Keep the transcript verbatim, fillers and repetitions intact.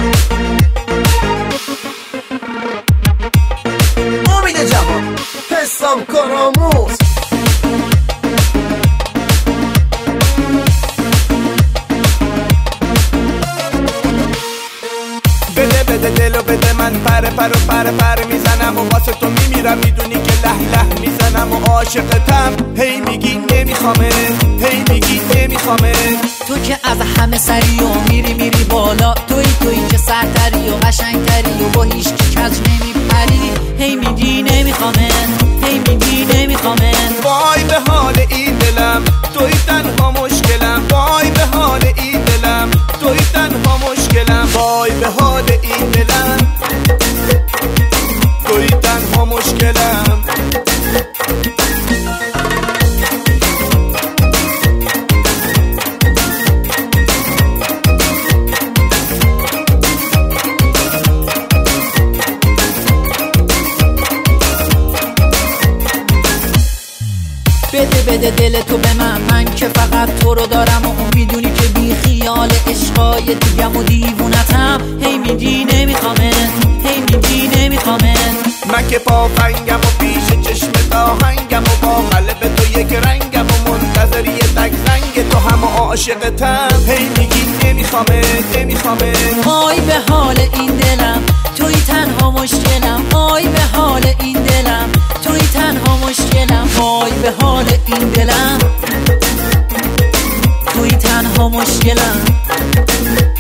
امید جهان، حسام کارآموز. بده بده دلو بده، من پره پر و پره پر میزنم و واسه تو میمیرم، میدونی که له له میزنم و عاشقتم. هی میگی نمیخوامه، هی میگی نمیخوامه. تو که از همه سری و میری میری بالا، توی توی که سرتری و قشنگتری و با هیچ کی کج نمیپری. هی میگی نمیخوامه، هی میگی نمیخوامه. وای به حال این دلم، توی تنها مشکلم. وای به حال این دلم، توی تنها مشکلم. وای به حال این دلم، توی تنها مشکلم. بده بده دل تو به من، من که فقط تو رو دارم و میدونی که بی خیال عشقای دیگم و دیوونتم. هی میگی نمیخوامه، هی میگی نمیخوامه. من که پافنگم و پیش چشم داهنگم و با قلب تو یک رنگم و منتظری تک زنگ تو هم و عاشقتم. هی میگی نمیخوامه، نمیخوامه. وای به حال این دلم، توی تنها مشکلم. وای به حال این دلم، توی تنها مشکلم. وای به حال این دلم، توی تنها مشکلم.